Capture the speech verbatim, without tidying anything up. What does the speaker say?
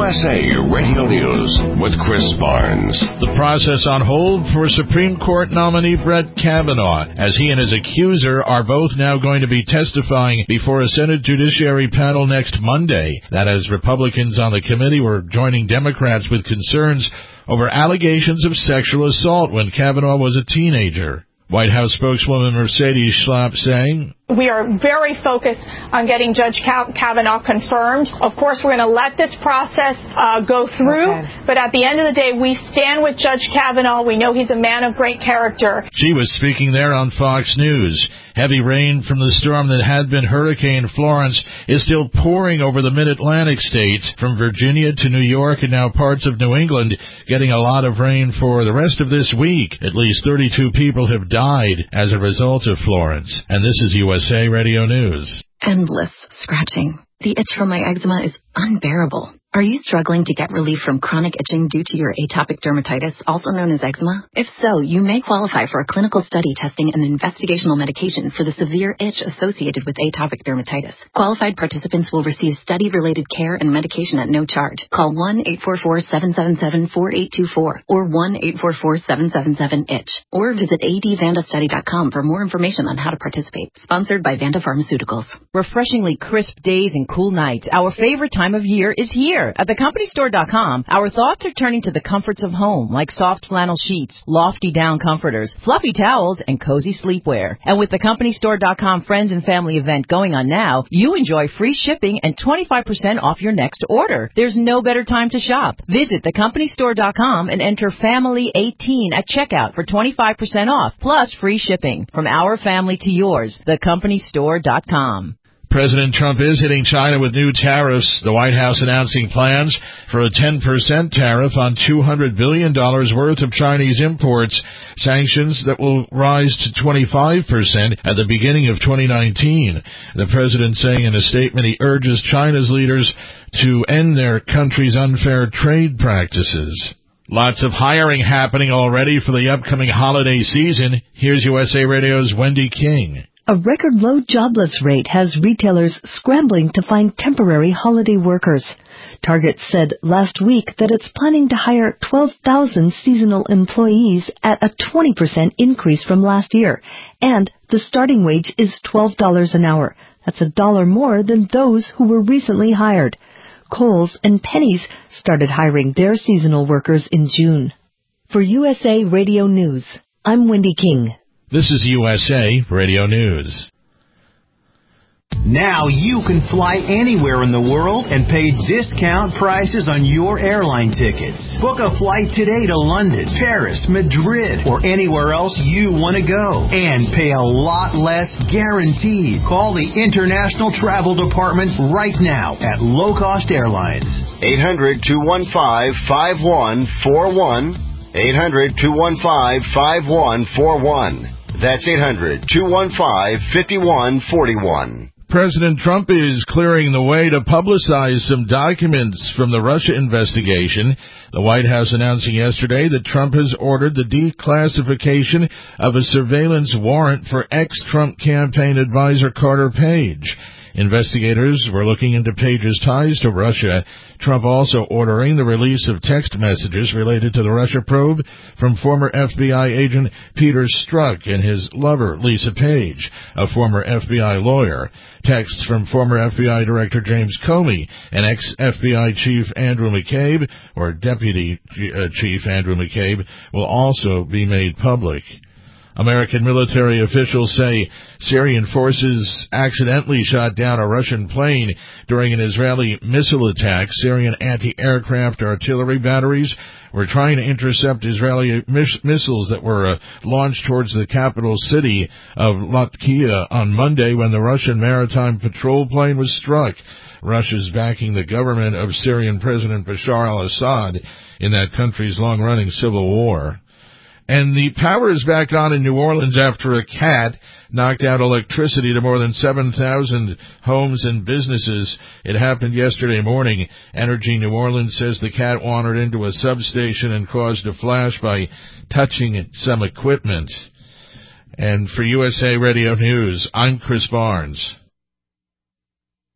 S A Radio News with Chris Barnes. The process on hold for Supreme Court nominee Brett Kavanaugh, as he and his accuser are both now going to be testifying before a Senate Judiciary panel next Monday. That as Republicans on the committee were joining Democrats with concerns over allegations of sexual assault when Kavanaugh was a teenager. White House spokeswoman Mercedes Schlapp saying, "We are very focused on getting Judge Kavanaugh confirmed. Of course, we're going to let this process uh, go through, okay. But at the end of the day, we stand with Judge Kavanaugh. We know he's a man of great character." She was speaking there on Fox News. Heavy rain from the storm that had been Hurricane Florence is still pouring over the mid-Atlantic states, from Virginia to New York and now parts of New England, getting a lot of rain for the rest of this week. At least thirty-two people have died as a result of Florence. And this is U S A Radio News. Endless scratching. The itch from my eczema is unbearable. Are you struggling to get relief from chronic itching due to your atopic dermatitis, also known as eczema? If so, you may qualify for a clinical study testing an investigational medication for the severe itch associated with atopic dermatitis. Qualified participants will receive study-related care and medication at no charge. Call one eight four four, seven seven seven, four eight two four or one eight four four, seven seven seven, itch or visit a d vanda study dot com for more information on how to participate. Sponsored by Vanda Pharmaceuticals. Refreshingly crisp days and cool nights. Our favorite time of year is here. At the company store dot com, our thoughts are turning to the comforts of home, like soft flannel sheets, lofty down comforters, fluffy towels, and cozy sleepwear. And with the company store dot com Friends and Family event going on now, you enjoy free shipping and twenty-five percent off your next order. There's no better time to shop. Visit the company store dot com and enter family eighteen at checkout for twenty-five percent off, plus free shipping. From our family to yours, the company store dot com. President Trump is hitting China with new tariffs. The White House announcing plans for a ten percent tariff on two hundred billion dollars worth of Chinese imports, sanctions that will rise to twenty-five percent at the beginning of twenty nineteen. The president saying in a statement he urges China's leaders to end their country's unfair trade practices. Lots of hiring happening already for the upcoming holiday season. Here's U S A Radio's Wendy King. A record low jobless rate has retailers scrambling to find temporary holiday workers. Target said last week that it's planning to hire twelve thousand seasonal employees at a twenty percent increase from last year, and the starting wage is twelve dollars an hour. That's a dollar more than those who were recently hired. Kohl's and Penny's started hiring their seasonal workers in June. For U S A Radio News, I'm Wendy King. This is U S A Radio News. Now you can fly anywhere in the world and pay discount prices on your airline tickets. Book a flight today to London, Paris, Madrid, or anywhere else you want to go. And pay a lot less guaranteed. Call the International Travel Department right now at Low Cost Airlines. eight hundred, two one five, five one four one. eight hundred, two one five, five one four one. That's eight hundred, two one five, five one four one. President Trump is clearing the way to publicize some documents from the Russia investigation. The White House announcing yesterday that Trump has ordered the declassification of a surveillance warrant for ex-Trump campaign advisor Carter Page. Investigators were looking into Page's ties to Russia. Trump also ordering the release of text messages related to the Russia probe from former F B I agent Peter Strzok and his lover, Lisa Page, a former F B I lawyer. Texts from former F B I Director James Comey and ex-F B I Chief Andrew McCabe, or Deputy uh, Chief Andrew McCabe, will also be made public. American military officials say Syrian forces accidentally shot down a Russian plane during an Israeli missile attack. Syrian anti-aircraft artillery batteries were trying to intercept Israeli miss- missiles that were uh, launched towards the capital city of Latakia on Monday when the Russian maritime patrol plane was struck. Russia's backing the government of Syrian President Bashar al-Assad in that country's long-running civil war. And the power is back on in New Orleans after a cat knocked out electricity to more than seven thousand homes and businesses. It happened yesterday morning. Energy New Orleans says the cat wandered into a substation and caused a flash by touching some equipment. And for U S A Radio News, I'm Chris Barnes.